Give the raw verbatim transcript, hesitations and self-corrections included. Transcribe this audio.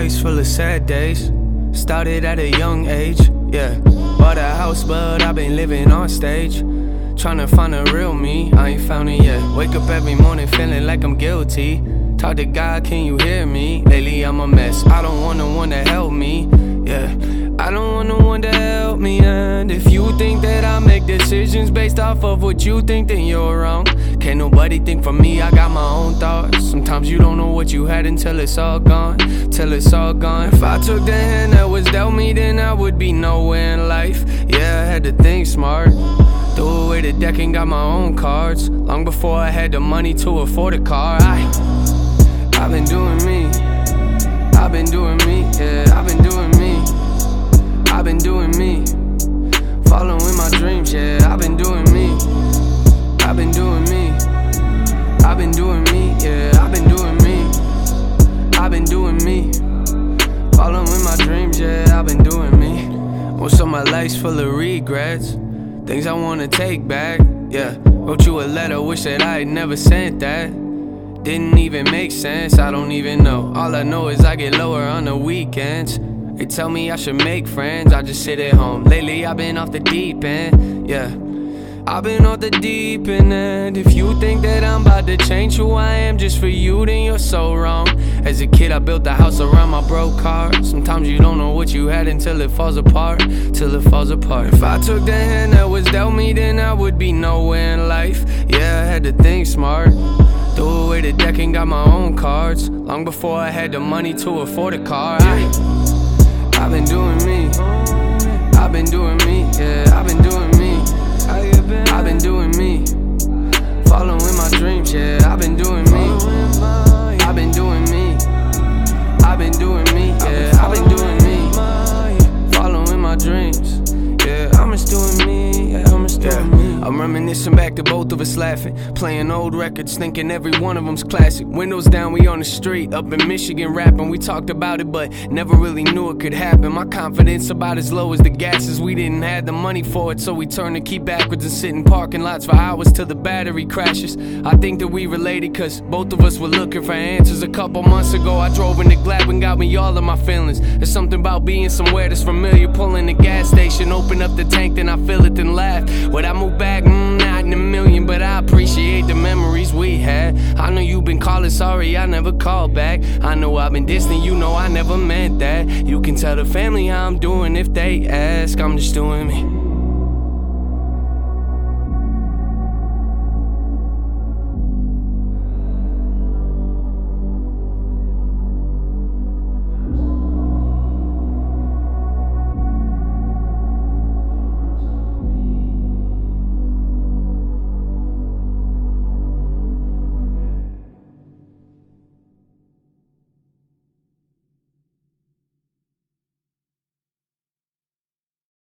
life's full of sad days. Started at a young age, yeah. Bought a house, but I've been living on stage. Tryna find a real me, I ain't found it yet. Wake up every morning feeling like I'm guilty. Talk to God, can you hear me? Lately I'm a mess, I don't want no one to help me, yeah. I don't want no one to help me. And if you think that I make decisions based off of what you think, then you're wrong. Can't nobody think for me, I got my own thoughts. Sometimes you don't know what you had until it's all gone. Till it's all gone. If I took the hand that was dealt me, then I would be nowhere in life. Yeah, I had to think smart. Threw away the deck and got my own cards. Long before I had the money to afford a car. I, I've been doing me. I've been doing me, yeah, I've been doing me. I've been doing me. Following my dreams, yeah, I've been doing me. I've been doing me. I've been doing me, yeah, I've been doing me. I've been doing me. Following my dreams, yeah, I've been doing me. Most of my life's full of regrets. Things I wanna take back, yeah. Wrote you a letter, wish that I had never sent that. Didn't even make sense, I don't even know. All I know is I get lower on the weekends. They tell me I should make friends, I just sit at home. Lately I've been off the deep end, yeah. I've been off the deep end, and if you think that I'm about to change who I am just for you, then you're so wrong. As a kid I built a house around my broke car. Sometimes you don't know what you had until it falls apart. Till it falls apart. If I took the hand that was dealt me, then I would be nowhere in life. Yeah, I had to think smart. Threw away the deck and got my own cards. Long before I had the money to afford a car. I, I've been doing me. I've been doing me, yeah, I've been doing me. I've been doing me. Following my dreams, yeah, I've been doing me. I've been doing me. I've been doing me, yeah, I've been doing me. Following my dreams, yeah, I'm just doing me, yeah, I'm just doing me. I'm reminiscing back to both of us laughing, playing old records, thinking every one of them's classic. Windows down, we on the street, up in Michigan rapping. We talked about it, but never really knew it could happen. My confidence about as low as the gases. We didn't have the money for it, so we turned the key backwards and sit in parking lots for hours till the battery crashes. I think that we related, cause both of us were looking for answers. A couple months ago, I drove into Gladwin, got me all of my feelings. There's something about being somewhere that's familiar. Pulling the gas station, open up the tank, then I fill it, then laugh. When I move back, mm, not in a million, but I appreciate the memories we had. I know you've been calling, sorry I never called back. I know I've been distant, you know I never meant that. You can tell the family how I'm doing if they ask. I'm just doing me.